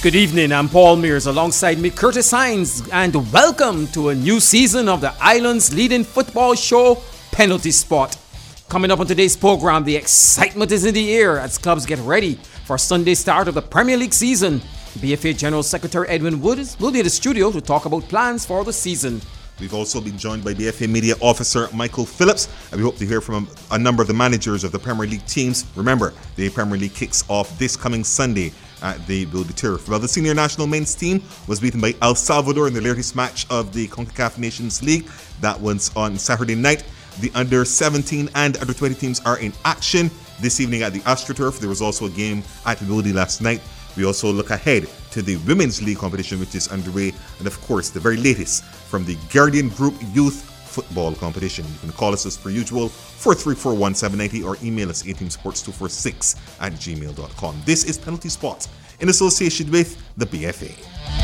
Good evening, I'm Paul Mears alongside me, Curtis Hines, and welcome to a new season of the island's leading football show, Penalty Spot. Coming up on today's program, the excitement is in the air as clubs get ready for Sunday's start of the Premier League season. BFA General Secretary Edwin Woods will be at the studio to talk about plans for the season. We've also been joined by BFA Media Officer Michael Phillips, and we hope to hear from a number of the managers of the Premier League teams. Remember, the Premier League kicks off this coming Sunday at the Build the Turf. Well, the senior national men's team was beaten by El Salvador in the latest match of the CONCACAF Nations League. That one's on Saturday night. The under 17 and under 20 teams are in action this evening at the AstroTurf. There was also a game at the Buildie last night. We also look ahead to the Women's League competition, which is underway, and of course, the very latest from the Guardian Group Youth Football Competition. You can call us as per usual, 434-1790, or email us ateamsports246@gmail.com. This is Penalty Spot in association with the BFA.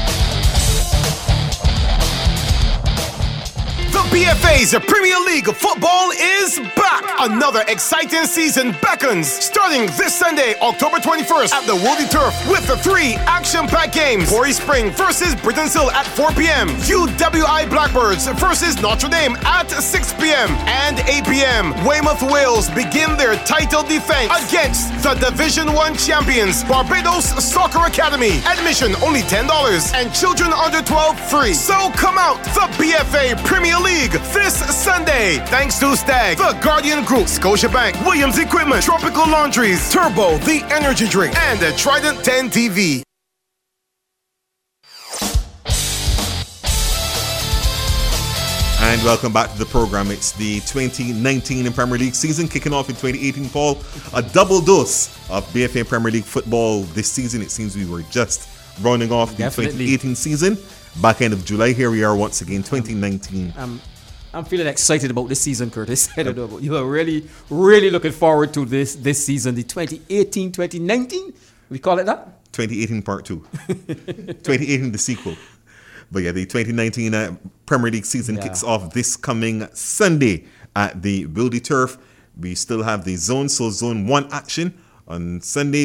The BFA's Premier League of Football is back! Another exciting season beckons, starting this Sunday, October 21st at the Woody Turf with the three action-packed games. Quarry Spring versus Britainsill at 4 p.m. UWI Blackbirds versus Notre Dame at 6 p.m. and 8 p.m. Weymouth Wales begin their title defense against the Division 1 champions, Barbados Soccer Academy. Admission only $10 and children under 12 free. So come out, the BFA Premier League this Sunday. Thanks to Stag, The Guardian Group, Scotiabank, Williams Equipment, Tropical Laundries, Turbo, The Energy Drink, and the Trident 10 TV. And welcome back to the program. It's the 2019 Premier League season kicking off in 2018, Paul. A double dose of BFA Premier League football this season. It seems we were just rounding off the 2018 season. Back end of July, here we are once again, 2019. I'm feeling excited about this season, Curtis. I don't know about you. I'm really looking forward to this season, the 2018-2019. We call it that? 2018 Part 2. 2018 the sequel. But yeah, the 2019 Premier League season kicks off this coming Sunday at the Buildie Turf. We still have the zone, so Zone 1 action. On Sunday,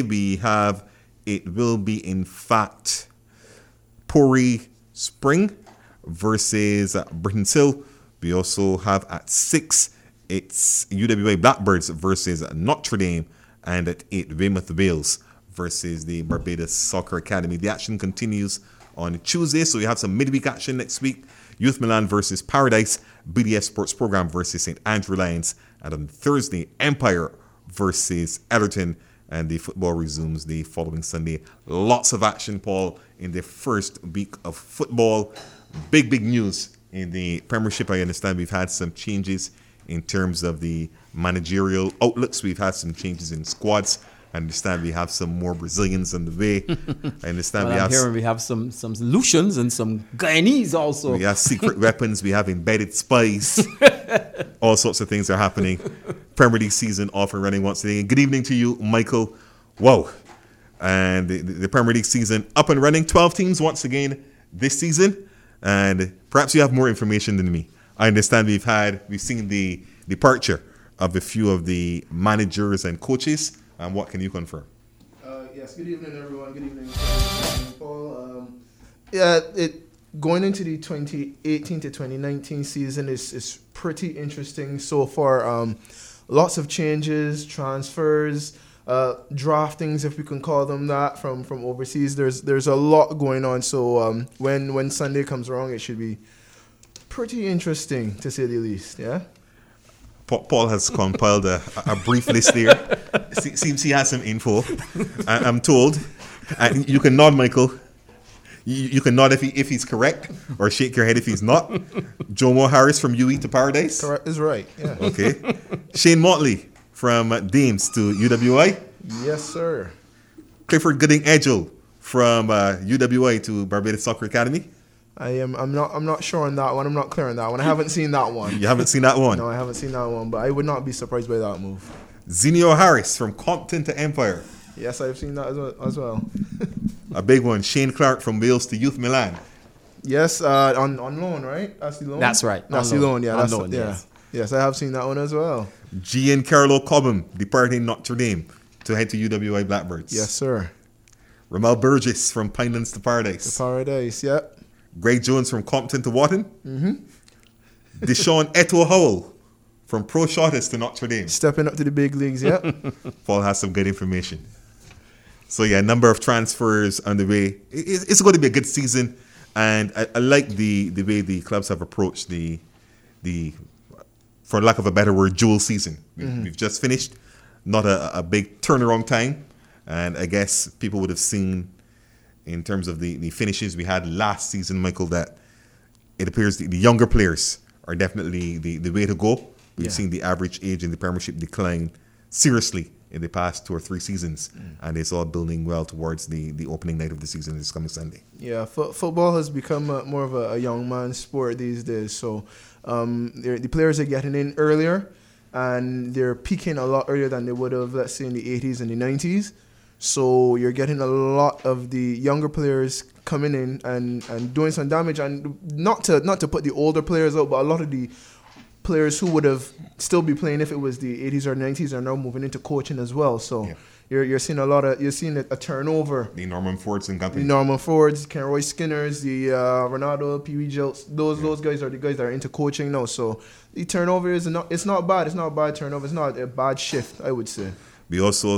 it will be in fact Quarry Spring versus Britainsill. We also have at 6, it's UWA Blackbirds versus Notre Dame, and at 8, Weymouth Wales versus the Barbados Soccer Academy. The action continues on Tuesday, so we have some midweek action next week. Youth Milan versus Paradise, BDS Sports Program versus St. Andrew Lions, and on Thursday, Empire versus Ellerton, and the football resumes the following Sunday. Lots of action, Paul, in the first week of football. Big news in the Premiership. I understand we've had some changes in terms of the managerial outlooks. We've had some changes in squads. I understand we have some more Brazilians on the way. I understand we have some Lucians and some Guyanese also. We have secret weapons. We have embedded spies. All sorts of things are happening. Premier League season off and running once again. Good evening to you, Michael. Whoa. And the Premier League season up and running. 12 teams once again this season. And perhaps you have more information than me. I understand we've seen the departure of a few of the managers and coaches. And what can you confirm? Yes, good evening, everyone. Good evening, Paul. Going into the 2018 to 2019 season is pretty interesting so far. Lots of changes, transfers, draftings, if we can call them that, from overseas. There's a lot going on. So when Sunday comes around, it should be pretty interesting, to say the least. Yeah. Paul has compiled a brief list here. Seems he has some info, I'm told. And you can nod, Michael. You can nod if he's correct, or shake your head if he's not. Jomo Harris from UE to Paradise. Correct is right, yeah. Okay. Shane Motley from Dames to UWI. Yes, sir. Clifford Gooding-Edgell from UWI to Barbados Soccer Academy. I'm not sure on that one. I'm not clear on that one. I haven't seen that one. You haven't seen that one? No, I haven't seen that one, but I would not be surprised by that move. Zenio Harris from Compton to Empire. Yes, I've seen that as well. A big one. Shane Clark from Wales to Youth Milan. Yes, on loan, right? That's the loan? That's right. That's the loan, yeah. On loan, yes. Yes, I have seen that one as well. Giancarlo Cobham departing Notre Dame to head to UWI Blackbirds. Yes, sir. Ramel Burgess from Pinelands to Paradise. Paradise, yeah. Greg Jones from Compton to Wharton. Deshaun Eto Howell from Pro Shortest to Notre Dame. Stepping up to the big leagues, yeah. Paul has some good information. So yeah, a number of transfers on the way. It's going to be a good season, and I like the way the clubs have approached the for lack of a better word, jewel season. We've just finished, not a big turnaround time, and I guess people would have seen in terms of the finishes we had last season, Michael, that it appears the younger players are definitely the way to go. We've seen the average age in the Premiership decline seriously in the past 2 or 3 seasons, and it's all building well towards the opening night of the season this coming Sunday. Yeah, football has become more of a young man's sport these days, so the players are getting in earlier, and they're peaking a lot earlier than they would have, let's say, in the 80s and the 90s. So you're getting a lot of the younger players coming in and doing some damage, and not to put the older players out, but a lot of the players who would have still be playing if it was the 80s or 90s are now moving into coaching as well. So you're seeing a turnover. The Norman Fords and company. The Norman Fords, Kenroy Skinners, the Ronaldo, Pee Wee Jilts. Those guys are the guys that are into coaching now. So the turnover it's not bad. It's not a bad turnover. It's not a bad shift, I would say. We've also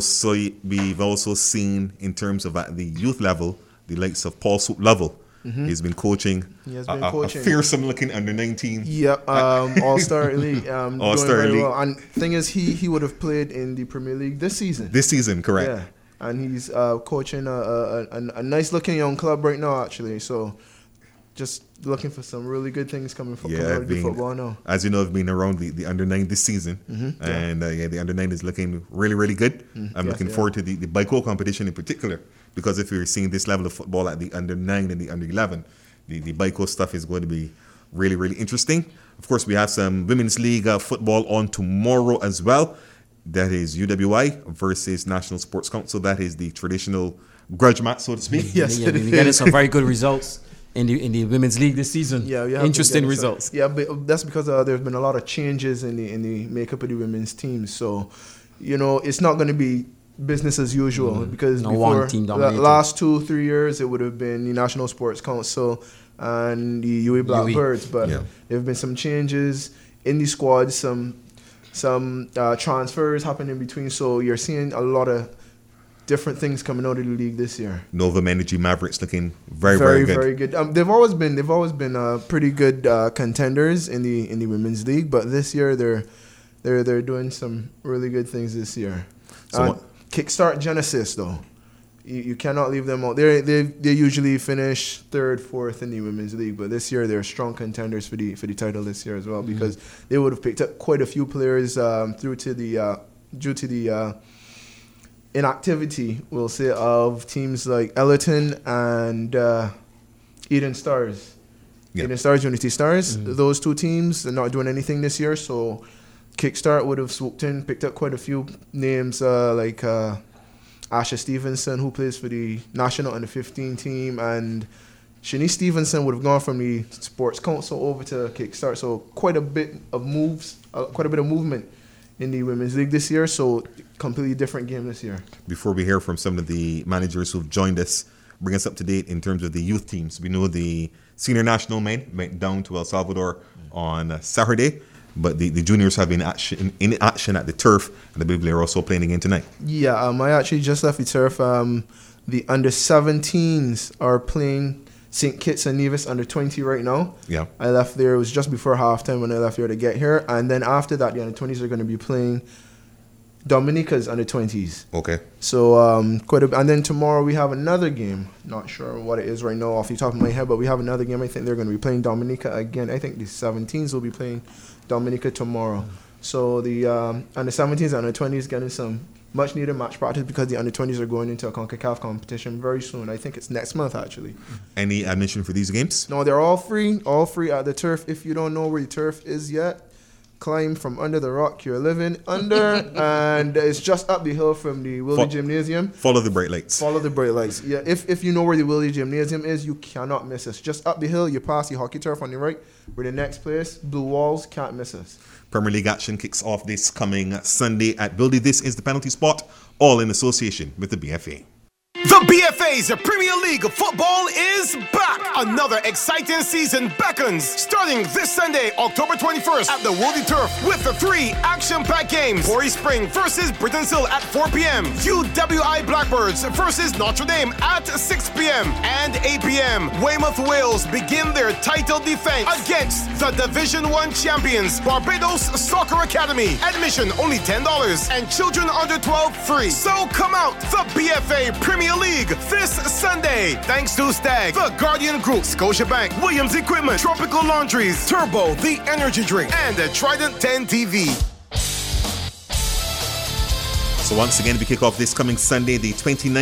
seen in terms of at the youth level the likes of Paul Soup Lovell. He's been coaching. A fearsome looking under 19. Yep, All-Star League. All-Star League. Well. And thing is, he would have played in the Premier League this season. This season, correct. Yeah, and he's coaching a nice looking young club right now, actually. So just looking for some really good things coming from football now. As you know, I've been around the under-9 this season, and the under-9 is looking really, really good. I'm looking forward to the BICO competition in particular, because if you're seeing this level of football at the under-9 and the under-11, the BICO stuff is going to be really, really interesting. Of course, we have some Women's League football on tomorrow as well. That is UWI versus National Sports Council. That is the traditional grudge match, so to speak. Yes, we're getting some very good results in the Women's League this season. Yeah, interesting results. Yeah, but that's because there's been a lot of changes in the makeup of the women's teams. So, it's not going to be business as usual, because before the last 2-3 years it would have been the National Sports Council and the UE Blackbirds, but there have been some changes in the squad, some transfers happening in between. So you're seeing a lot of different things coming out of the league this year. Novum Energy Mavericks looking very, very good. Very good. They've always been pretty good contenders in the women's league, but this year they're doing some really good things this year. So Kickstart Genesis, though, you cannot leave them out. They usually finish 3rd, 4th in the women's league, but this year they're strong contenders for the title this year as well, because they would have picked up quite a few players due to the inactivity, we'll say, of teams like Ellerton and Eden Stars. Eden Stars, Unity Stars. Those 2 teams are not doing anything this year, so Kickstart would have swooped in, picked up quite a few names like Asha Stevenson, who plays for the National Under 15 team, and Shanice Stevenson would have gone from the Sports Council over to Kickstart. So quite a bit of movement in the Women's League this year. So completely different game this year. Before we hear from some of the managers who've joined us, bring us up to date in terms of the youth teams. We know the senior national men went down to El Salvador on Saturday, but the juniors have been in action at the turf, and I believe they're also playing again tonight. Yeah, I actually just left the turf. The under-17s are playing St. Kitts and Nevis under-20 right now. Yeah, I left there. It was just before halftime when I left there to get here, and then after that, the under-20s are going to be playing Dominica's under-20s. Okay. So and then tomorrow we have another game. Not sure what it is right now off the top of my head, but we have another game. I think they're going to be playing Dominica again. I think the 17s will be playing Dominica tomorrow. So the under-17s and under-20s getting some much-needed match practice, because the under-20s are going into a CONCACAF competition very soon. I think it's next month, actually. Any admission for these games? No, they're all free at the turf. If you don't know where the turf is yet, climb from under the rock you're living under, and it's just up the hill from the Willie Gymnasium. Follow the bright lights. Yeah, if you know where the Willie Gymnasium is, you cannot miss us. Just up the hill, you pass the hockey turf on the right. We're the next place. Blue Walls, can't miss us. Premier League action kicks off this coming Sunday at Bildy. This is the Penalty Spot, all in association with the BFA. The BFA's Premier League of Football is back. Another exciting season beckons. Starting this Sunday, October 21st at the Woolly Turf with the 3 action-packed games. Pori Spring versus Britainsill at 4 p.m. UWI Blackbirds versus Notre Dame at 6 p.m. and 8 p.m. Weymouth Wales begin their title defense against the Division 1 champions, Barbados Soccer Academy. Admission only $10 and children under 12 free. So come out, the BFA Premier League this Sunday. Thanks to Stag, The Guardian Group, Scotiabank, Williams Equipment, Tropical Laundries, Turbo, The Energy Drink, and the Trident 10 TV. So once again, we kick off this coming Sunday the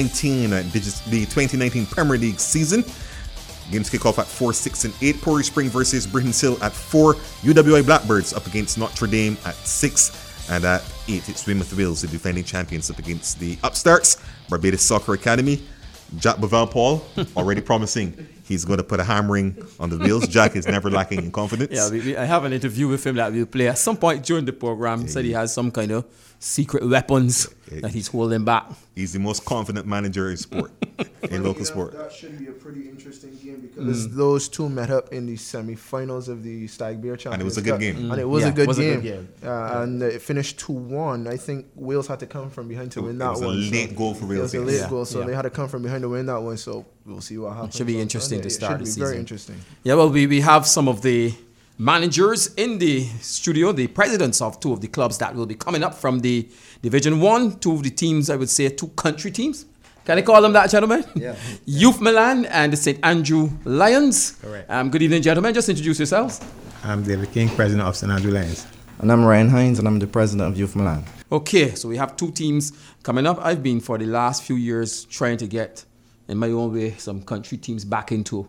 2019 Premier League season. Games kick off at 4, 6, and 8. Pori Spring versus Britainsill at 4. UWI Blackbirds up against Notre Dame at 6. And at 8, it's Weymouth Wales, the defending champions, up against the upstarts, Barbados Soccer Academy. Jack Bavell Paul, already promising he's going to put a hammering on the Wales. Jack is never lacking in confidence. Yeah, I have an interview with him that we'll play at some point during the program. He said he has some kind of secret weapons that he's holding back. He's the most confident manager in sport, in local sport. That should be a pretty interesting game because those two met up in the semi-finals of the Stag Beer Championship. And it was a good game. And it was a good game. And it finished 2-1. I think Wales had to come from behind to win that one. It was a late goal for Wales. It was a late goal, so they had to come from behind to win that one. So we'll see what happens. Should be interesting to start the season. Very interesting. Yeah, well, we have some of the managers in the studio, the presidents of 2 of the clubs that will be coming up from the Division 1, 2 of the teams, I would say 2 country teams. Can I call them that, gentlemen? Yeah. Youth Milan and the St. Andrew Lions. Correct. Good evening, gentlemen. Just introduce yourselves. I'm David King, president of St. Andrew Lions. And I'm Ryan Hines, and I'm the president of Youth Milan. Okay, so we have 2 teams coming up. I've been for the last few years trying to get, in my own way, some country teams back into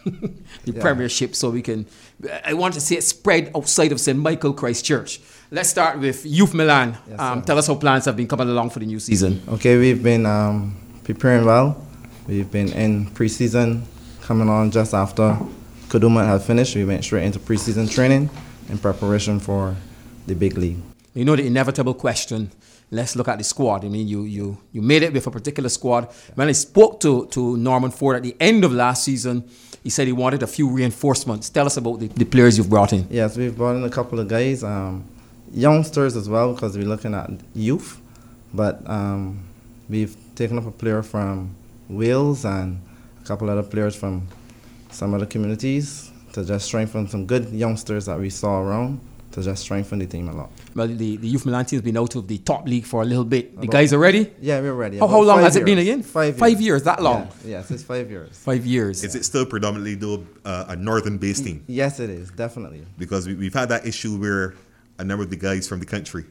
the Premiership, so we can, I want to see it spread outside of St. Michael Christchurch. Let's start with Youth Milan. Yes, tell us how plans have been coming along for the new season. Okay, we've been preparing well. We've been in pre-season, coming on just after Kaduma had finished. We went straight into pre-season training in preparation for the big league. You know the inevitable question. Let's look at the squad. I mean, you made it with a particular squad. When I spoke to Norman Ford at the end of last season, he said he wanted a few reinforcements. Tell us about the players you've brought in. Yes, we've brought in a couple of guys, youngsters as well, because we're looking at youth. But we've taken up a player from Wales and a couple other players from some other communities to just strengthen some good youngsters that we saw around, to just strengthen the team a lot. Well, the Youth Milan team has been out of the top league for a little bit. The guys are ready? Yeah, we're ready. How long has it been again? 5 years. 5 years, that long? Yeah, yes, it's 5 years. 5 years. Is it still predominantly though a northern-based team? Yes, it is, definitely. Because we've had that issue where a number of the guys from the country,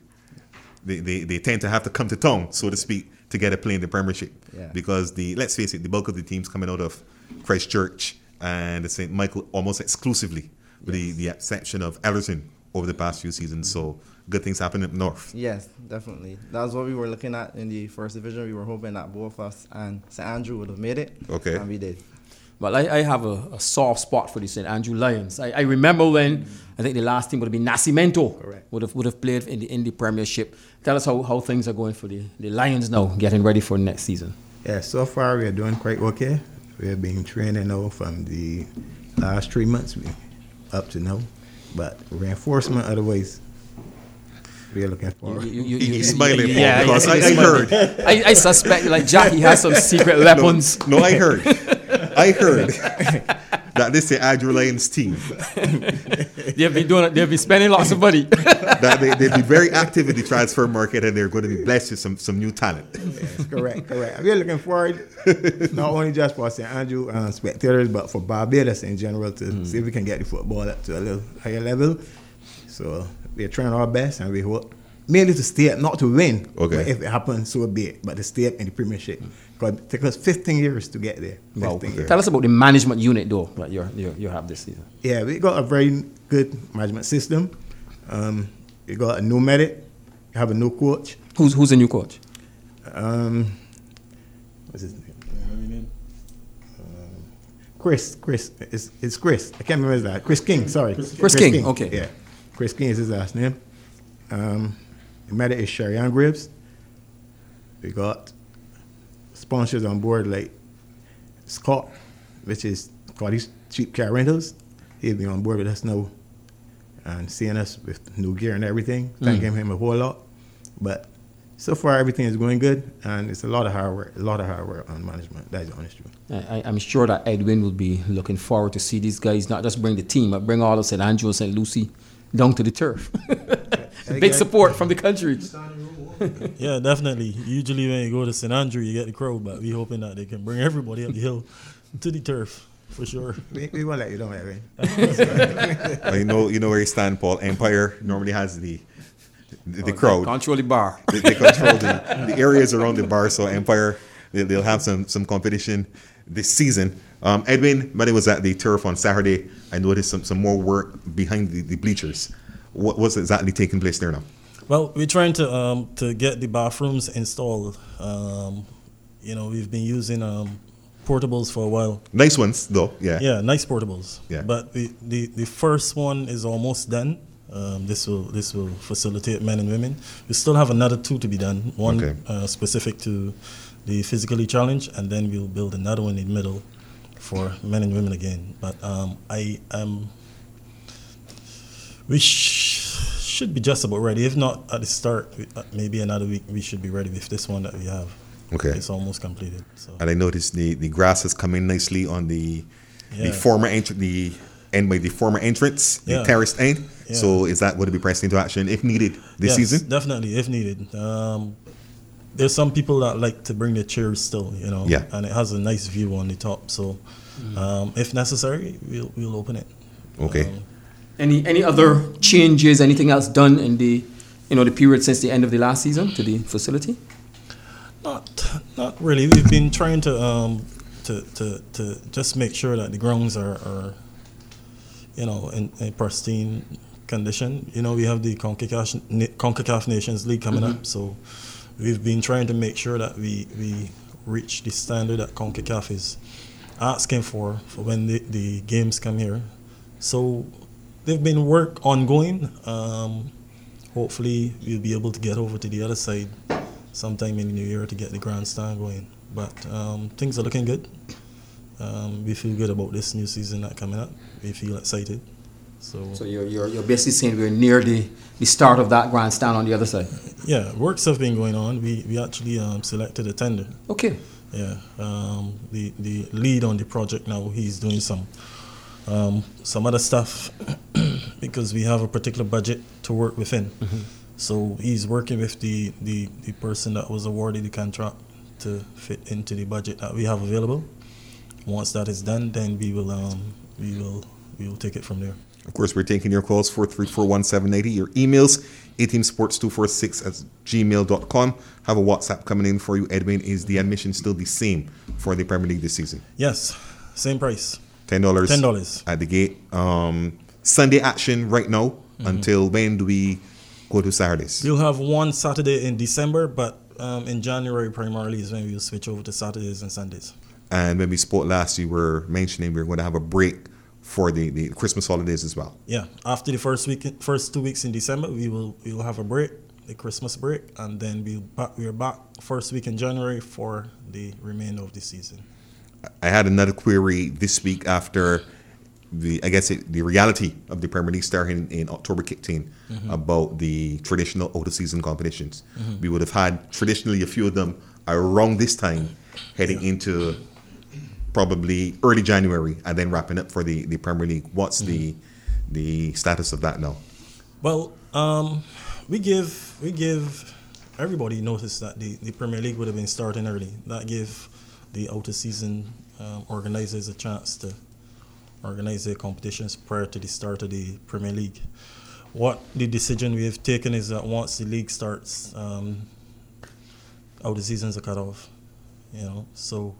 they tend to have to come to town, so to speak, to get a play in the Premiership. Yeah. Because let's face it, the bulk of the teams coming out of Christchurch and St. Michael almost exclusively, with the exception of Ellerton over the past few seasons. So good things happen up north. Yes, definitely. That's what we were looking at in the first division. We were hoping that both us and St. Andrew would have made it. Okay. And we did. Well, I have a soft spot for the St. Andrew Lions. I remember when I think the last team would have been Nascimento. Correct. Would have played in the Premiership. Tell us how things are going for the Lions now, getting ready for next season. Yeah, so far we are doing quite okay. We have been training now from the last 3 months up to now. But reinforcement otherwise, we are looking forward. He's smiling, yeah, because he's I smiling. heard. I suspect, like Jack, he has some secret weapons. No, I heard that this is Andrew Lions team. They've been spending lots of money. That they'll be very active in the transfer market, and they're going to be blessed with some new talent. Yes, correct. We're looking forward, not only just for St. Andrew spectators, but for Barbados in general, to see if we can get the football up to a little higher level. So we're trying our best, and we hope mainly to stay up, not to win. Okay. But if it happens, so be it. But to stay up in the Premiership. Because it took us 15 years to get there. Wow. 15 years. Tell us about the management unit, though, that you have this season. Yeah, we got a very good management system. We got a new medic. We have a new coach. Who's the new coach? What's his name? Chris. It's Chris. I can't remember his last. Chris King. Sorry. Chris King. Okay. Yeah. Chris King is his last name. The medic is Sherry Ann Graves. We got sponsors on board like Scott, which is Scotty's Cheap Car Rentals. He'll be on board with us now and seeing us with new gear and everything. Thanking him a whole lot. But so far, everything is going good, and it's a lot of hard work on management. That's the honest truth. I'm sure that Edwin will be looking forward to see these guys not just bring the team, but bring all of St. Andrew and St. Lucie down to the turf. Big support from the country. Yeah, definitely. Usually when you go to St. Andrew, you get the crowd, but we're hoping that they can bring everybody up the hill to the turf, for sure. We won't let you down, Edwin. You know where you stand, Paul. Empire normally has the crowd. Control the bar. They control the areas around the bar, so Empire, they'll have some competition this season. Edwin, when I was at the turf on Saturday, I noticed some more work behind the bleachers. What's exactly taking place there now? Well, we're trying to get the bathrooms installed. We've been using portables for a while. Nice ones, though. Yeah. Yeah, nice portables. Yeah. But the first one is almost done. This will facilitate men and women. We still have another 2 to be done. One specific to the physically challenged, and then we'll build another one in the middle for men and women again. But we should be just about ready. If not at the start, maybe another week we should be ready with this one that we have. Okay. It's almost completed. So. And I noticed the grass has come in nicely on the former entrance, the former entrance, the terraced end. Yeah. So is that going to be pressed into action if needed this season? Definitely, if needed. There's some people that like to bring their chairs still, and it has a nice view on the top. So if necessary, we'll open it. Okay. Any other changes? Anything else done in the period since the end of the last season to the facility? Not really. We've been trying to just make sure that the grounds are in pristine condition. We have the CONCACAF Nations League coming up, so we've been trying to make sure that we reach the standard that CONCACAF is asking for when the games come here. So they've been work ongoing. Hopefully we'll be able to get over to the other side sometime in the new year to get the grandstand going. But things are looking good. We feel good about this new season that's coming up. We feel excited. So you're basically saying we're near the start of that grandstand on the other side? Yeah, works have been going on. We actually selected a tender. Okay. Yeah. The lead on the project now, he's doing some other stuff because we have a particular budget to work within. Mm-hmm. So he's working with the person that was awarded the contract to fit into the budget that we have available. Once that is done, then we will take it from there. Of course, we're taking your calls 434-1780. Your emails, ateamsports246@gmail.com. Have a WhatsApp coming in for you, Edwin. Is the admission still the same for the Premier League this season? Yes, same price. $10 at the gate. Sunday action right now. Until when do we go to Saturdays? We'll have one Saturday in December, but in January primarily is when we'll switch over to Saturdays and Sundays. And when we spoke last, you were mentioning we're going to have a break for the Christmas holidays as well. Yeah, after the first 2 weeks in December, we will have a break, the Christmas break, and then we're back first week in January for the remainder of the season. I had another query this week after the reality of the Premier League starting in October kicked in about the traditional out-of-season competitions. We would have had traditionally a few of them around this time heading into probably early January and then wrapping up for the Premier League. What's the status of that now? Well, we give everybody notice that the Premier League would have been starting early. That gave the out-of-season organizers a chance to organize their competitions prior to the start of the Premier League. What the decision we have taken is that once the league starts, out-of-seasons are cut off. So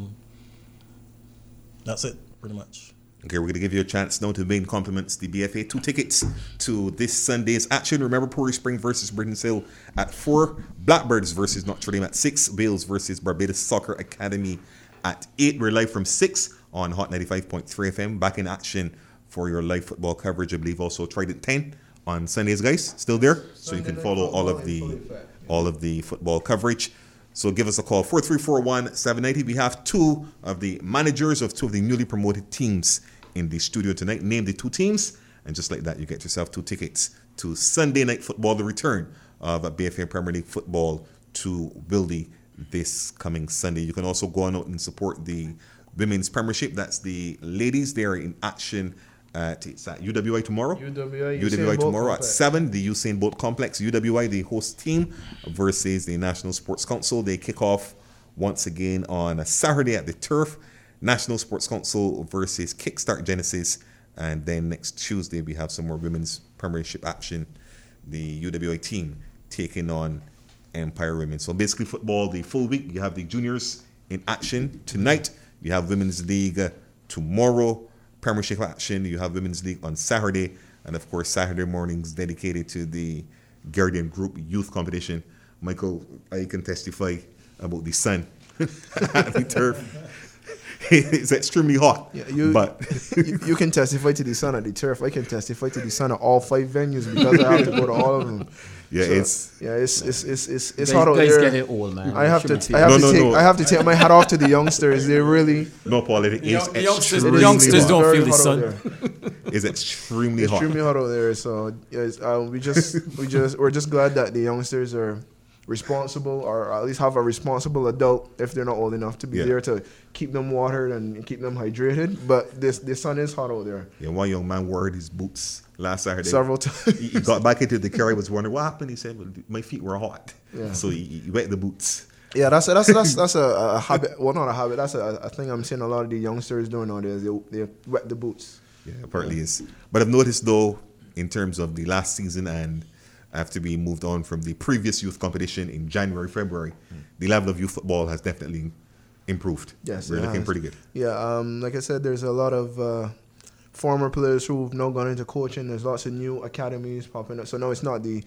that's it, pretty much. Okay, we're going to give you a chance now to main compliments the BFA. 2 tickets to this Sunday's action. Remember, Pori Spring versus Britain's Hill at 4, Blackbirds versus Notre Dame at 6, Wales versus Barbados Soccer Academy at 8. We're live from 6 on Hot 95.3 FM. Back in action for your live football coverage. I believe also Trident 10 on Sundays, guys. Still there, so you can follow all of the football coverage. So give us a call, 4341-790. We have two of the managers of two of the newly promoted teams in the studio tonight. Name the two teams, and just like that, you get yourself 2 tickets to Sunday Night Football, the return of BFA Premier League football to Wildy this coming Sunday. You can also go on out and support the Women's Premiership. That's the ladies. They are in action it's at UWI tomorrow. UWI tomorrow at 7, the Usain Bolt Complex. UWI, the host team, versus the National Sports Council. They kick off once again on a Saturday at the Turf. National Sports Council versus Kickstart Genesis. And then next Tuesday, we have some more Women's Premiership action. The UWI team taking on Empire Women. So basically football the full week. You have the juniors in action tonight. You have Women's League tomorrow. Premiership action. You have Women's League on Saturday. And of course, Saturday mornings dedicated to the Guardian Group Youth Competition. Michael, I can testify about the sun at the Turf. It's extremely hot. Yeah, you can testify to the sun at the Turf. I can testify to the sun at all 5 venues because I have to go to all of them. Yeah, so, it's hot out there. Guys getting old, man. I have to take my hat off to the youngsters. They really the youngsters don't feel the sun. It's extremely hot. Extremely hot out there. So we're just glad that the youngsters are responsible, or at least have a responsible adult if they're not old enough to be there to keep them watered and keep them hydrated. But the sun is hot out there. Yeah, one young man wore his boots last Saturday. Several times. He got back into the car. He was wondering what happened. He said, well, my feet were hot. Yeah. So he wet the boots. Yeah, that's a habit. Well, not a habit. That's a thing I'm seeing a lot of the youngsters doing nowadays. They wet the boots. Yeah, apparently is. But I've noticed though, in terms of the last season and after we moved on from the previous youth competition in January, February, the level of youth football has definitely improved. Yes, we're looking pretty good. Yeah, like I said, there's a lot of former players who've now gone into coaching. There's lots of new academies popping up. So now it's not the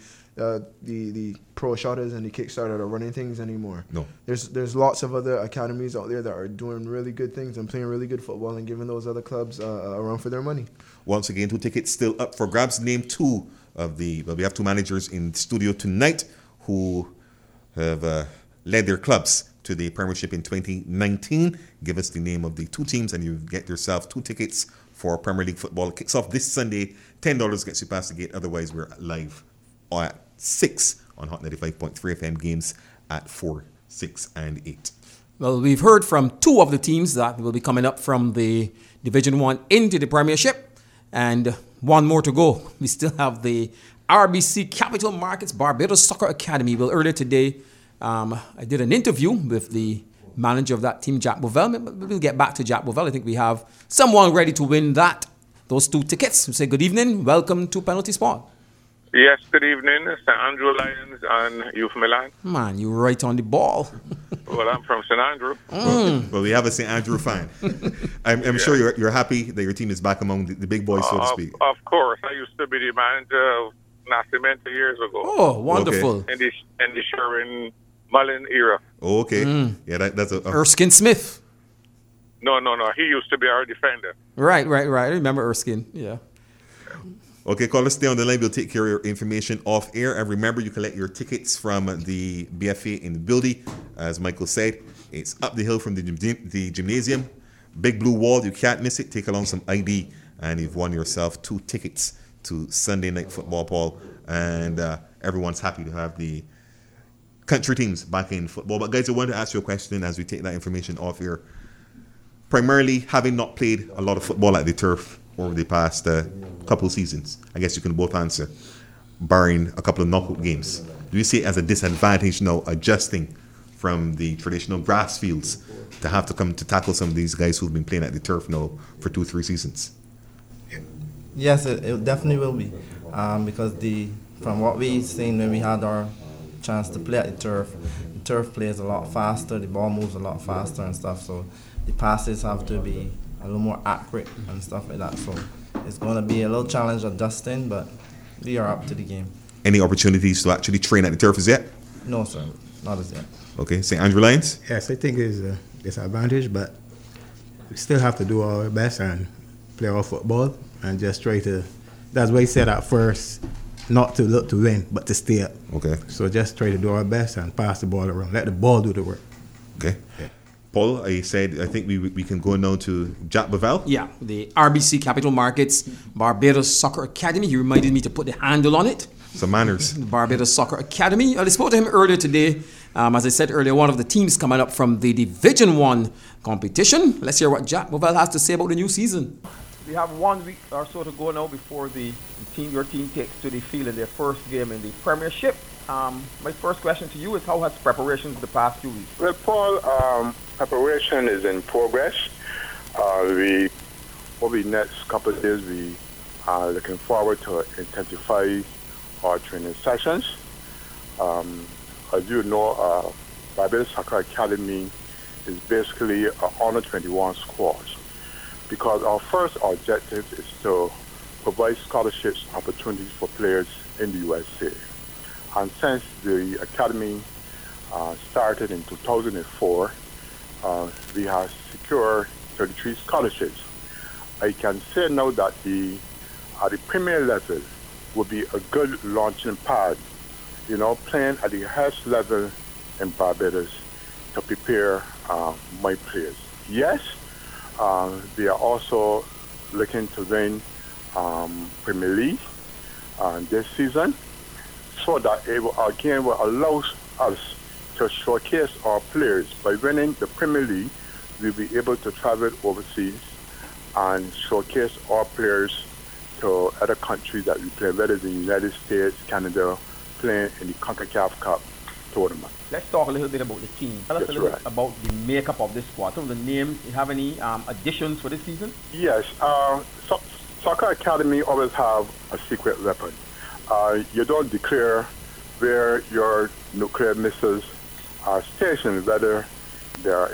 pro shotters and the Kickstarter that are running things anymore. No, there's lots of other academies out there that are doing really good things and playing really good football and giving those other clubs a run for their money. Once again, 2 tickets still up for grabs. Name 2 of the. Well, we have 2 managers in the studio tonight who have led their clubs to the Premiership in 2019. Give us the name of the 2 teams and you get yourself 2 tickets for Premier League football. It kicks off this Sunday. $10 gets you past the gate. Otherwise, we're live at 6 on Hot 95.3 FM games at 4, 6, and 8. Well, we've heard from 2 of the teams that will be coming up from the Division 1 into the Premiership. And 1 more to go. We still have the RBC Capital Markets Barbados Soccer Academy. Well, earlier today, I did an interview with the manager of that team, Jack Bovell. We'll get back to Jack Bovell. I think we have someone ready to win those 2 tickets. We say good evening. Welcome to Penalty Spot. Yes, good evening. St. Andrew Lions and Youth Milan. Man, you're right on the ball. Well, I'm from St. Andrew. Well, we have a St. Andrew fan. I'm sure you're happy that your team is back among the big boys, so to speak. Of course. I used to be the manager of Nascimento years ago. Oh, wonderful. Okay. In the Sherwin Mullen era. Oh, okay. Yeah, that's a Erskine Smith. No. He used to be our defender. Right. I remember Erskine. Yeah. Okay, call us, stay on the line. We'll take care of your information off air. And remember, you collect your tickets from the BFA in Wildy. As Michael said, it's up the hill from the gymnasium. Big blue wall, you can't miss it. Take along some ID, and you've won yourself 2 tickets to Sunday Night Football, Paul. And everyone's happy to have the country teams back in football. But guys, I want to ask you a question as we take that information off air. Primarily, having not played a lot of football at the Turf over the past couple of seasons, I guess you can both answer, barring a couple of knockout games. Do you see it as a disadvantage now adjusting from the traditional grass fields to have to come to tackle some of these guys who've been playing at the Turf now for 2-3 seasons? Yes, it definitely will be. Because from what we've seen when we had our chance to play at the Turf plays a lot faster, the ball moves a lot faster and stuff, so the passes have to be a little more accurate and stuff like that. So it's going to be a little challenge adjusting, but we are up to the game. Any opportunities to actually train at the Turf as yet? No, sir. Not as yet. Okay. St. Andrew Lions? Yes, I think it's a disadvantage, but we still have to do our best and play our football and just try to, that's what I said at first, not to look to win, but to stay up. Okay. So just try to do our best and pass the ball around. Let the ball do the work. Okay. Yeah. Paul, I think we can go now to Jack Bavell. Yeah, the RBC Capital Markets Barbados Soccer Academy. He reminded me to put the handle on it. Some manners. The Barbados Soccer Academy. I spoke to him earlier today. As I said earlier, one of the teams coming up from the Division 1 competition. Let's hear what Jack Bavell has to say about the new season. We have 1 week or so to go now before your team takes to the field in their first game in the Premiership. My first question to you is, how has preparations the past few weeks? Well, Paul, preparation is in progress. Over the next couple of days, we are looking forward to intensify our training sessions. As you know, Barbados Soccer Academy is basically an under 21 squad, because our first objective is to provide scholarships opportunities for players in the USA. And since the academy started in 2004, we have secured 33 scholarships. I can say now that at the premier level would be a good launching pad, playing at the highest level in Barbados to prepare my players. Yes, we are also looking to win Premier League this season, so that it will allow us to showcase our players. By winning the Premier League, we'll be able to travel overseas and showcase our players to other countries that we play, whether it's in the United States, Canada, playing in the CONCACAF Cup tournament. Let's talk a little bit about the team. Tell us a little bit about the makeup of this squad. Some of the names. Do you have any additions for this season? Yes. Soccer Academy always have a secret weapon. You don't declare where your nuclear missiles are stationed, whether they are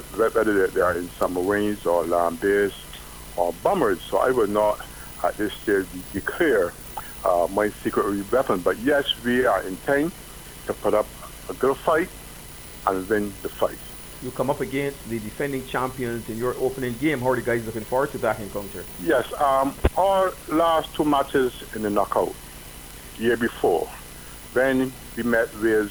in submarines or land base or bombers. So I will not at this stage declare my secret weapon. But yes, we are intent to put up a good fight and win the fight. You come up against the defending champions in your opening game. How are the guys looking forward to that encounter? Yes, our last 2 matches in the knockout, year before, when we met Wales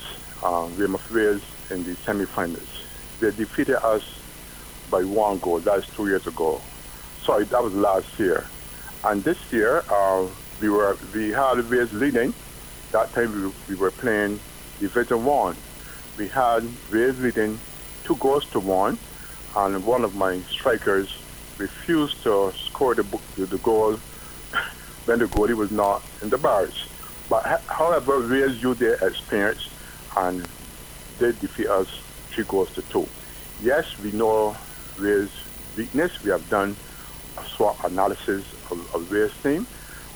in the semi-finals, they defeated us by 1 goal. That's 2 years ago. Sorry, that was last year. And this year, we had Wales leading. That time we were playing Division 1. We had Wales leading 2-1, and one of my strikers refused to score the goal when the goalie was not in the bars. But however, Wales used their experience and they defeat us 3-2. Yes, we know Wales' weakness. We have done a SWOT analysis of Wales' team.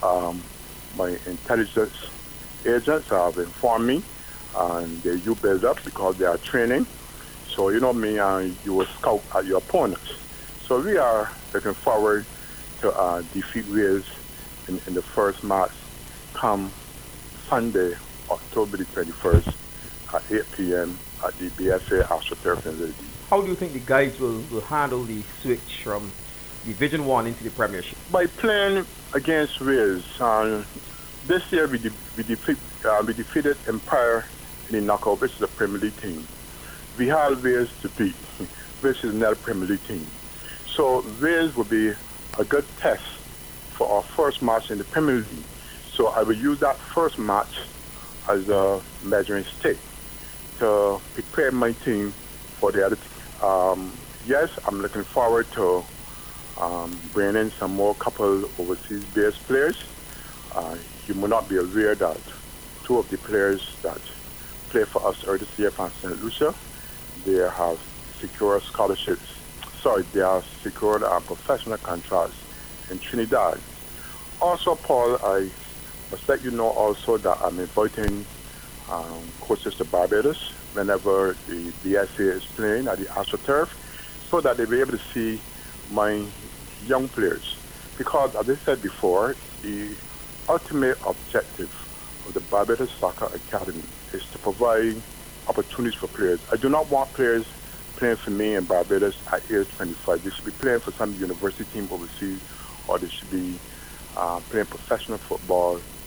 My intelligence agents have informed me, and they do build up because they are training. So you know me, you will scout at your opponents. So we are looking forward to defeat Wales in the first match come Sunday, October the 21st at 8 p.m. at the BSA AstroTurf in Lady. How do you think the guys will handle the switch from Division 1 into the Premiership? By playing against Wales. This year we defeated Empire in the knockout, which is a Premier League team. We have Wales to beat, which is not a Premier League team. So Wales will be a good test for our first match in the Premier League. So I will use that first match as a measuring stick to prepare my team for the other team. Yes, I'm looking forward to bringing in some more couple overseas-based players. You may not be aware that 2 of the players that play for us are the CF and St. Lucia. They have secured scholarships. They have secured professional contracts in Trinidad. Also, Paul, I must let you know also that I'm inviting coaches to Barbados whenever the BSA is playing at the AstroTurf, so that they'll be able to see my young players. Because, as I said before, the ultimate objective of the Barbados Soccer Academy is to provide opportunities for players. I do not want players playing for me in Barbados at age 25. They should be playing for some university team overseas, or they should be playing professional football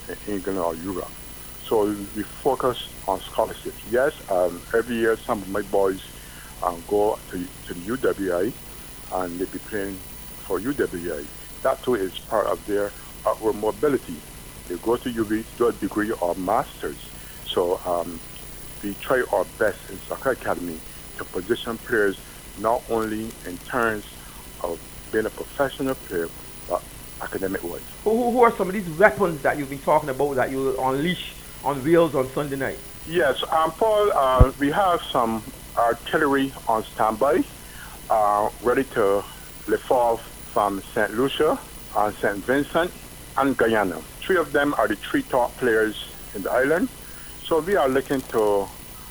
in England or Europe. So we focus on scholarships. Yes, every year some of my boys go to the UWI and they be playing for UWI. That too is part of their upward mobility. They go to UB, do a degree or master's. So we try our best in Soccer Academy to position players not only in terms of being a professional player, but academic-wise. Who are some of these weapons that you've been talking about that you'll unleash on wheels on Sunday night? Yes, Paul, we have some artillery on standby, ready to lift off from St. Lucia, St. Vincent, and Guyana. 3 of them are the 3 top players in the island. So we are looking to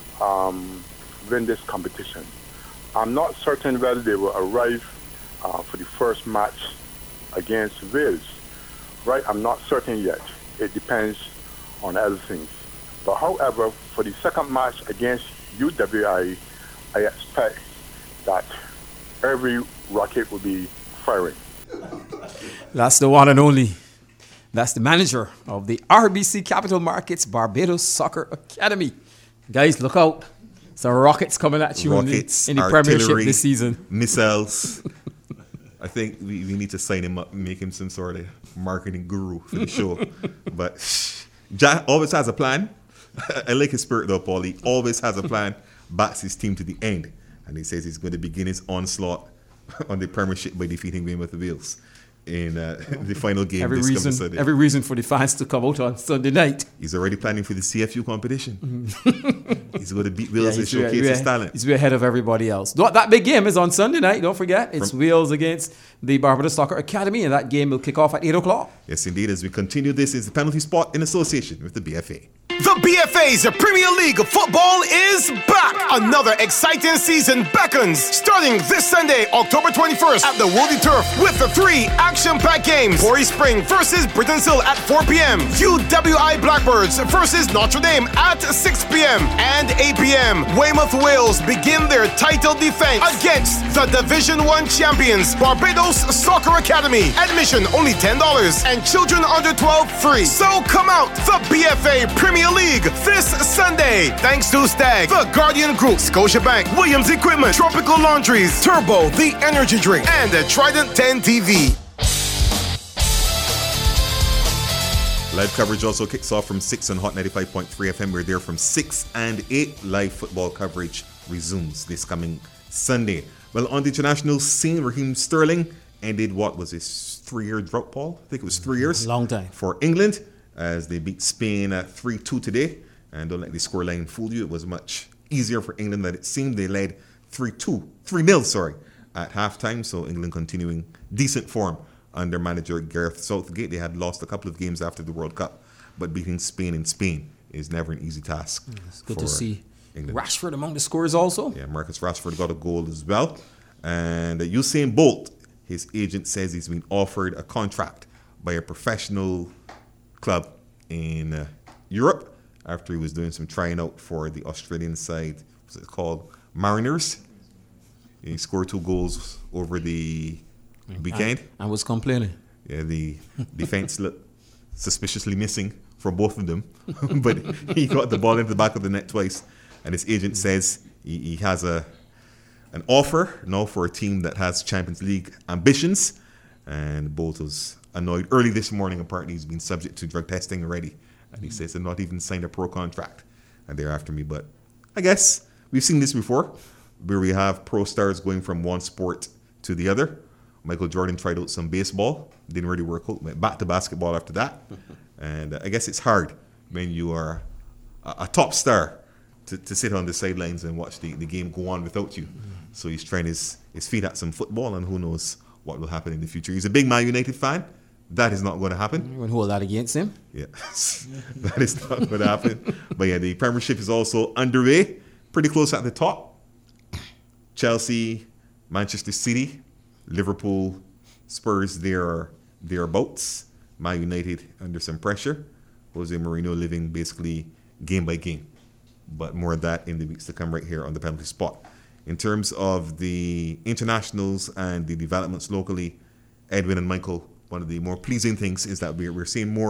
win this competition. I'm not certain whether they will arrive for the first match against Wales. Right, I'm not certain yet. It depends on other things. But however, for the second match against UWI, I expect that every rocket will be firing. That's the one and only. That's the manager of the RBC Capital Markets Barbados Soccer Academy. Guys, look out. Some rockets coming at you Rockets, in the Premiership this season. Missiles. I think we need to sign him up and make him some sort of marketing guru for the show. But Jack always has a plan. I like his spirit though, Paul. He always has a plan, backs his team to the end. And he says he's going to begin his onslaught on the Premiership by defeating Weymouth Wales in the final game this coming Sunday. Every reason for the fans to come out on Sunday night. He's already planning for the CFU competition. He's going to beat Wales and showcase his talent. He's way ahead of everybody else. That big game is on Sunday night, don't forget. It's Wales against the Barbados Soccer Academy, and that game will kick off at 8 o'clock. Yes, indeed. As we continue, this is the Penalty Spot in association with the BFA. The BFA's Premier League of Football is back. Another exciting season beckons. Starting this Sunday, October 21st at the Woolly Turf with the 3 action-packed games. Quarry Spring versus Britainsill at 4 p.m. UWI Blackbirds versus Notre Dame at 6 p.m. And 8 p.m. Weymouth Wales begin their title defense against the Division 1 champions, Barbados Soccer Academy. Admission only $10 and children under 12 free. So come out, the BFA Premier League this Sunday. Thanks to Stag, The Guardian Group, Scotiabank, Williams Equipment, Tropical Laundries, Turbo, The Energy Drink, and the Trident 10 TV. Live coverage also kicks off from 6 on Hot 95.3 FM. We're there from 6 and 8. Live football coverage resumes this coming Sunday. Well, on the international scene, Raheem Sterling ended what was his 3-year drought, Paul? I think it was 3 years. Long time. For England, as they beat Spain 3-2 today. And don't let the scoreline fool you. It was much easier for England than it seemed. They led 3-0 at halftime. So England continuing decent form under manager Gareth Southgate. They had lost a couple of games after the World Cup, but beating Spain in Spain is never an easy task. It's good to see England. Rashford among the scorers also. Yeah, Marcus Rashford got a goal as well. And Usain Bolt, his agent says he's been offered a contract by a professional club in Europe after he was doing some trying out for the Australian side. What's it called? Mariners. He scored 2 goals over the weekend. I was complaining. Yeah, the defense looked suspiciously missing for both of them. But he got the ball into the back of the net twice. And his agent says he has an offer now for a team that has Champions League ambitions. And Bolt was annoyed early this morning. Apparently he's been subject to drug testing already. And he says they're not even signed a pro contract. And they're after me. But I guess we've seen this before, where we have pro stars going from one sport to the other. Michael Jordan tried out some baseball, didn't really work out, went back to basketball after that. And I guess it's hard when you are a top star to sit on the sidelines and watch the game go on without you. So he's trying his feet at some football, and who knows what will happen in the future. He's a big Man United fan. That is not going to happen. You wouldn't hold that against him. Yeah, that is not going to happen. But yeah, the Premiership is also underway, pretty close at the top. Chelsea, Manchester City, Liverpool, Spurs, thereabouts. Man United under some pressure. Jose Mourinho living basically game by game. But more of that in the weeks to come right here on the Penalty Spot. In terms of the internationals and the developments locally, Edwin and Michael, one of the more pleasing things is that we're seeing more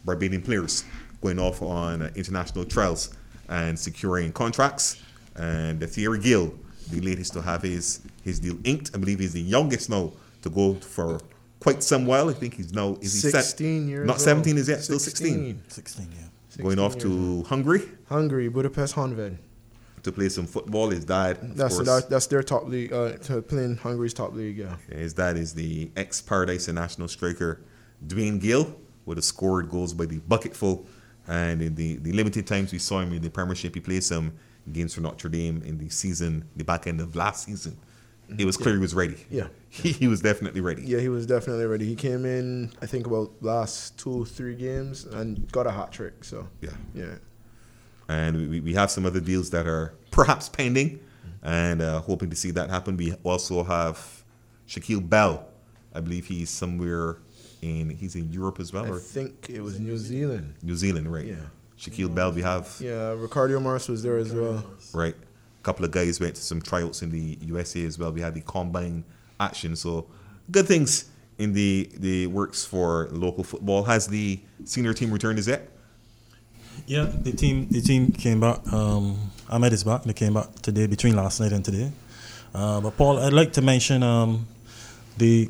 Barbadian players going off on international trials and securing contracts. And Thierry Gill, the latest to have his deal inked. I believe he's the youngest now to go for quite some while. I think he's now 16 years not old. 17 is yet, still 16. 16, yeah. Going off to Hungary Budapest Honvéd. to play some football. His dad, of course, That's their top league. To play in Hungary's top league. Yeah. his dad is the ex-Paradise International striker Dwayne Gill, would have scored goals by the bucketful. And in the limited times we saw him in the Premiership, he played some games for Notre Dame in the back end of last season. It was clear he was ready. Yeah. He was definitely ready. Yeah, he was definitely ready. He came in, I think, about last 2-3 games and got a hat trick. So yeah. And we have some other deals that are perhaps pending, and hoping to see that happen. We also have Shaquille Bell. I believe he's he's in Europe as well. I think it was New Zealand. New Zealand, right? Yeah. Shaquille Bell, we have. Yeah, Ricardo Morris was there as well. Right. A couple of guys went to some tryouts in the USA as well. We had the combine action. So good things in the works for local football. Has the senior team returned as yet? Yeah, the team came back. Ahmed is back. They came back today, between last night and today. But Paul, I'd like to mention the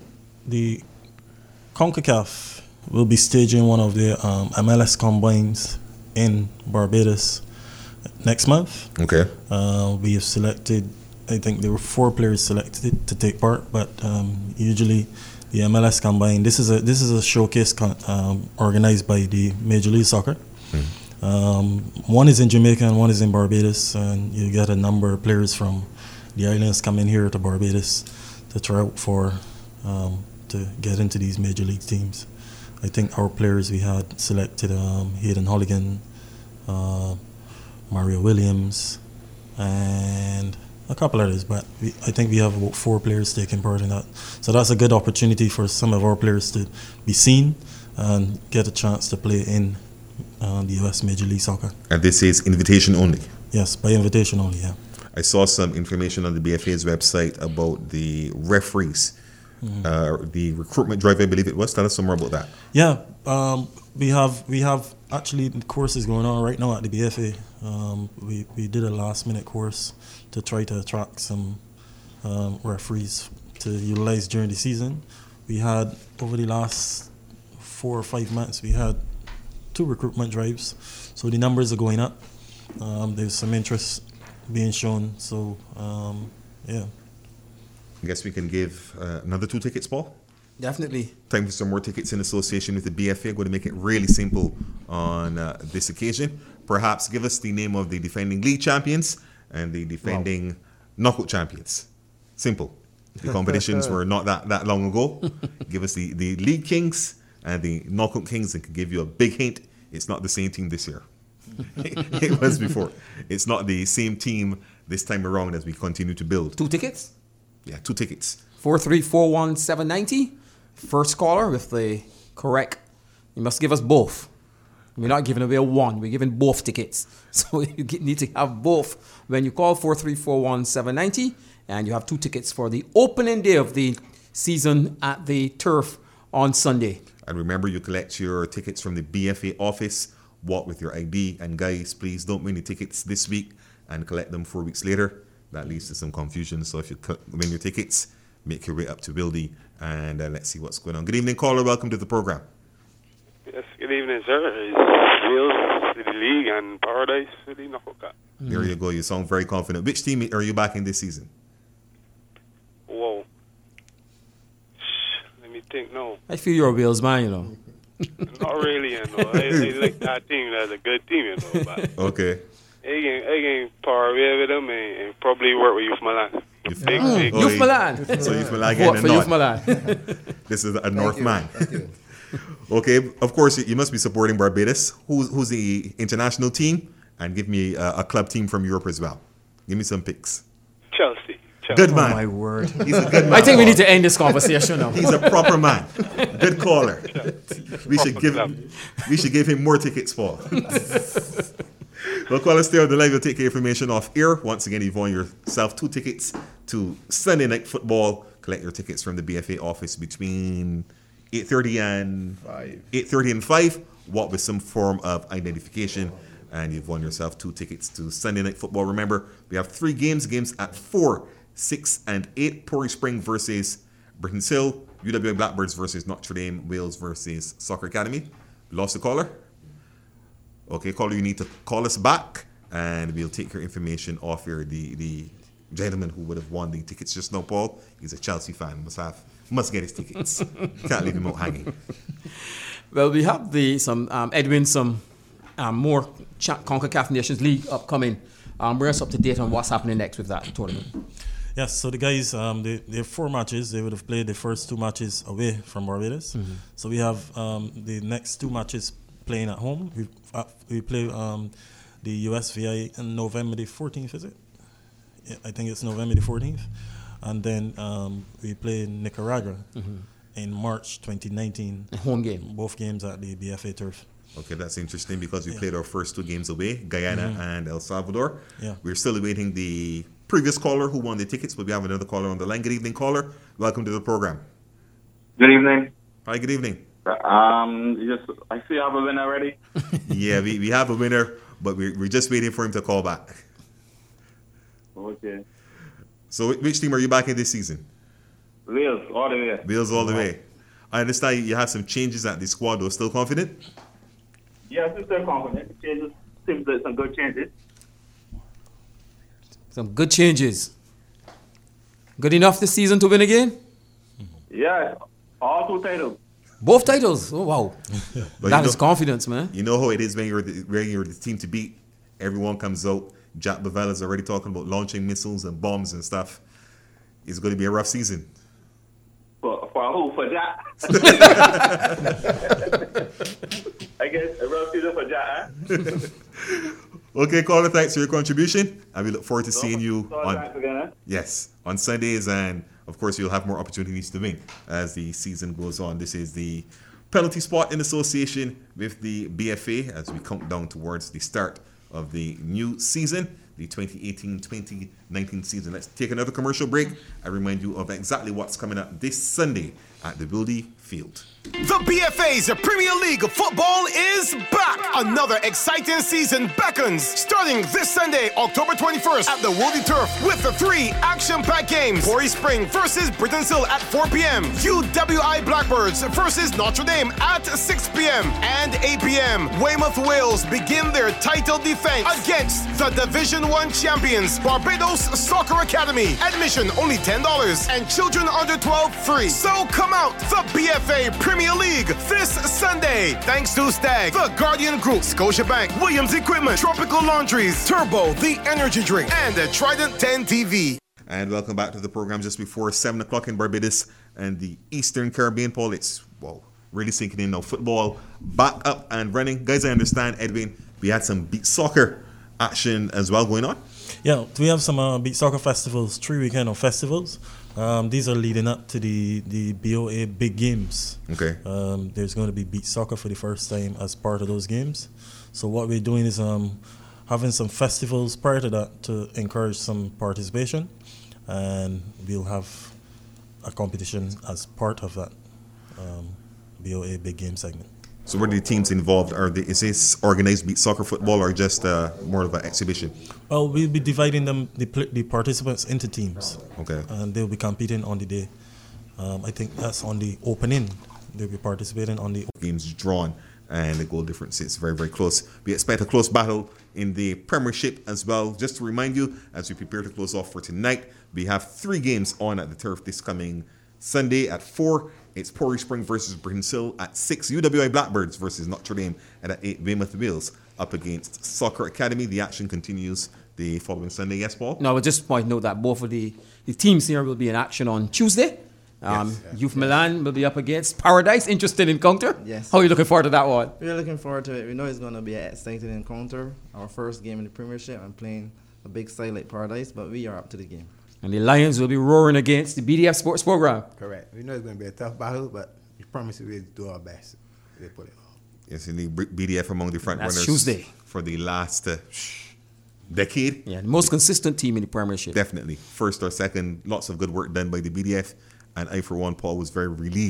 CONCACAF will be staging one of their MLS combines in Barbados next month. Okay. We have selected, I think there were 4 players selected to take part, but usually the MLS combine. This is a showcase organized by the Major League Soccer. One is in Jamaica and one is in Barbados, and you get a number of players from the islands coming here to Barbados to try out for to get into these major league teams. I think our players we had selected Hayden Holligan, Mario Williams, and a couple others, but I think we have about 4 players taking part in that. So that's a good opportunity for some of our players to be seen and get a chance to play in the US Major League Soccer. And this is invitation only? Yes, by invitation only, yeah. I saw some information on the BFA's website about the referees, the recruitment drive, I believe it was. Tell us some more about that. Yeah, we have actually courses going on right now at the BFA. We did a last minute course to try to attract some referees to utilize during the season. We had, over the last 4 or 5 months, we had 2 recruitment drives, so the numbers are going up. There's some interest being shown, so yeah. I guess we can give another 2 tickets, Paul? Definitely. Time for some more tickets in association with the BFA. Going to make it really simple on this occasion. Perhaps give us the name of the defending league champions and the defending knockout champions. Simple. The competitions were not that long ago. Give us the league kings and the knockout kings, and can give you a big hint. It's not the same team this year. It was before. It's not the same team this time around as we continue to build. 2 tickets? Yeah, 2 tickets. 4341790. First caller with the correct. You must give us both. We're not giving away one. We're giving both tickets. So you need to have both when you call 4341790, and you have 2 tickets for the opening day of the season at the Turf on Sunday. And remember, you collect your tickets from the BFA office. Walk with your ID. And guys, please don't win the tickets this week and collect them 4 weeks later. That leads to some confusion. So if you win your tickets, make your way up to Wildy, and let's see what's going on. Good evening, caller. Welcome to the program. Yes, good evening, sir. It's Wales City League and Paradise City Knockout Cup. There you go. You sound very confident. Which team are you backing this season? Whoa. Let me think. No. I feel you're a Wales man, you know. Not really, you know. I like that team. That's a good team, you know. But okay. I can power away with them and probably work with Youth Milan. Youth Milan. So Youth Milan again. For Youth Milan. This is a North man. Okay, of course you must be supporting Barbados. Who's the international team? And give me a club team from Europe as well. Give me some picks. Chelsea. Good man. Oh my word. He's a good man. I think we need to end this conversation now. He's a proper man. Good caller. We should give him more tickets, Paul. Well, call us there on the line. We'll take your information off air. Once again, you've won yourself 2 tickets to Sunday Night Football. Collect your tickets from the BFA office between 8:30 and 5, walk with some form of identification, and you've won yourself 2 tickets to Sunday Night Football. Remember, we have 3 games at 4, 6, and 8. Pori Spring versus Britons Hill, UWI Blackbirds versus Notre Dame, Wales versus Soccer Academy. Lost the caller? Okay, caller, you need to call us back, and we'll take your information off here. The gentleman who would have won the tickets just now, Paul, he's a Chelsea fan, must get his tickets. Can't leave him out hanging. Well, we have Edwin, more CONCACAF Nations League upcoming. Bring us up to date on what's happening next with that tournament. Yes, so the guys, they have 4 matches. They would have played the first 2 matches away from Barbados. Mm-hmm. So we have the next 2 matches playing at home. We play the USVI on November the 14th, is it? Yeah, I think it's November the 14th. And then we play Nicaragua in March 2019. A home game. Both games at the BFA turf. Okay, that's interesting because we played our first 2 games away, Guyana and El Salvador. Yeah. We're still awaiting the previous caller who won the tickets, but we have another caller on the line. Good evening, caller. Welcome to the program. Good evening. Hi, good evening. I see you have a winner already. Yeah, we have a winner, but we're just waiting for him to call back. Okay. So which team are you backing this season? Wales, all the way. Wales all the way. I understand you have some changes at the squad, though. Still confident? Yes, I'm still confident. Changes, seems like some good changes. Some good changes. Good enough this season to win again? Yeah, all 2 titles. Both titles? Oh, wow. That is confidence, man. You know how it is when you're the team to beat. Everyone comes out. Jack Bavell is already talking about launching missiles and bombs and stuff. It's going to be a rough season. For who? For Jack? I guess a rough season for Jack, huh? Okay, caller, thanks for your contribution. And we look forward to seeing you on Sundays. And, of course, you'll have more opportunities to win as the season goes on. This is the penalty spot in association with the BFA as we count down towards the start of the new season, the 2018-2019 season. Let's take another commercial break. I remind you of exactly what's coming up this Sunday at the Wildy Field. The BFA's Premier League of Football is back. Another exciting season beckons. Starting this Sunday, October 21st at the Wildy Turf with the 3 action-packed games. Pori Spring versus Britons Hill at 4 p.m. UWI Blackbirds versus Notre Dame at 6 p.m. and 8 p.m. Weymouth Wales begin their title defense against the Division 1 champions, Barbados Soccer Academy. Admission only $10 and children under 12 free. So come out, the BFA Premier League this Sunday. Thanks to Stag, The Guardian Group, Scotiabank, Williams Equipment, Tropical Laundries, Turbo, The Energy Drink, and the Trident 10 TV. And welcome back to the program just before 7 o'clock in Barbados and the Eastern Caribbean. Paul, it's really sinking in now. Football back up and running. Guys, I understand, Edwin, we had some beach soccer action as well going on. Yeah, we have some beach soccer festivals, 3 weekend of festivals. These are leading up to the BOA big games. Okay. There's going to be beach soccer for the first time as part of those games. So what we're doing is having some festivals prior to that to encourage some participation, and we'll have a competition as part of that BOA big game segment. So what are the teams involved? Is this organized beach soccer football or just more of an exhibition? Well, we'll be dividing the participants into teams. Okay. And they'll be competing on the day. I think that's on the opening. They'll be participating on the games drawn, and the goal difference is very, very close. We expect a close battle in the Premiership as well. Just to remind you, as we prepare to close off for tonight, we have 3 games on at the turf this coming Sunday at 4. It's Pori Spring versus Britons Hill at 6. UWI Blackbirds versus Notre Dame, and at 8, Weymouth Wales up against Soccer Academy. The action continues the following Sunday. Yes, Paul? No, I would just point out that both of the teams here will be in action on Tuesday. Youth Milan will be up against Paradise. Interesting encounter. Yes. How are you looking forward to that one? We're looking forward to it. We know it's going to be an exciting encounter. Our first game in the Premiership. I'm playing a big side like Paradise, but we are up to the game. And the Lions will be roaring against the BDF Sports Program. Correct. We know it's going to be a tough battle, but we promise we'll do our best. We'll put it on. Yes, in the BDF among the front runners Tuesday for the last decade. Yeah, the most consistent team in the Premiership. Definitely. First or second, lots of good work done by the BDF. And I, for one, Paul, was very relieved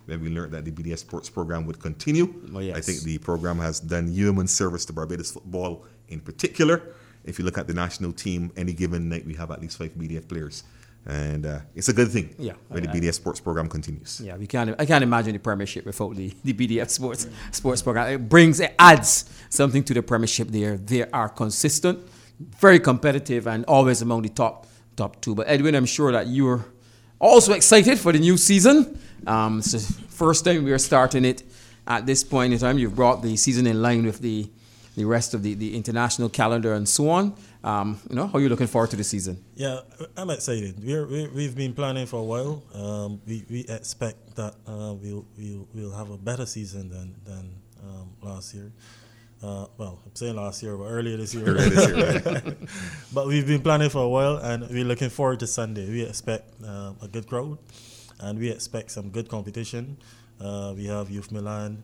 when we learned that the BDS Sports program would continue. Oh, yes. I think the program has done yeoman service to Barbados football in particular. If you look at the national team, any given night we have at least 5 BDF players. And it's a good thing when the BDS Sports program continues. Yeah, I can't imagine the Premiership without the BDF Sports program. It adds something to the Premiership there. They are consistent, very competitive, and always among the top 2. But Edwin, I'm sure that you're also excited for the new season. It's the first time we are starting it at this point in time. You've brought the season in line with the rest of the international calendar and so on. How are you looking forward to the season? Yeah, I'm excited. We've been planning for a while. We expect that we'll have a better season than last year. I'm saying last year, but earlier this year. But we've been planning for a while, and we're looking forward to Sunday. We expect a good crowd, and we expect some good competition. We have Youth Milan,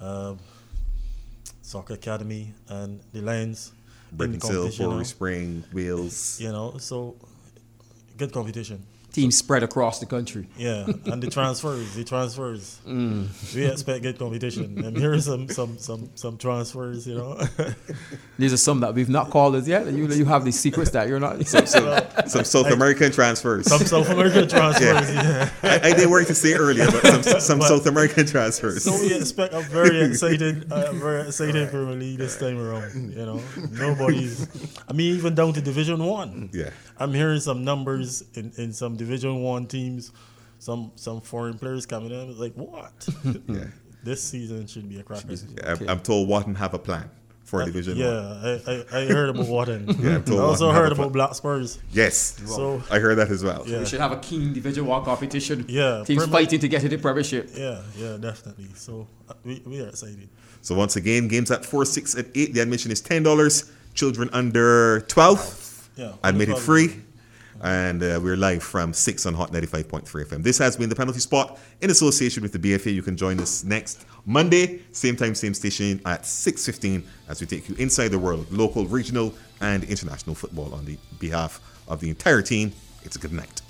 Soccer Academy, and the Lions. Brackenshill, Forest Spring, Wales. So good competition. Teams spread across the country. Yeah, and the transfers. We expect good competition. And here are some transfers, These are some that we've not called as yet. You have these secrets that you're not. Some South American transfers. Some South American transfers, yeah. I didn't worry to say earlier, but some South American transfers. So we expect a very exciting Premier League this time around. Nobody's. Even down to Division 1. Yeah. I'm hearing some numbers in some Division 1 teams, some foreign players coming in. It's like, what? Yeah. This season should be a cracker. I'm told Wharton have a plan for Division 1. Yeah, I heard about Wharton. Yeah, I also heard about Black Spurs. Yes, so I heard that as well. Yeah. We should have a keen Division 1 competition. Yeah, teams fighting to get to the Premiership. Yeah, definitely. So we are excited. So once again, games at 4, 6, and 8. The admission is $10. Children under 12, admitted free. And we're live from 6 on Hot 95.3 FM. This has been the Penalty Spot in association with the BFA. You can join us next Monday, same time, same station at 6:15 as we take you inside the world, local, regional, and international football. On the behalf of the entire team, it's a good night.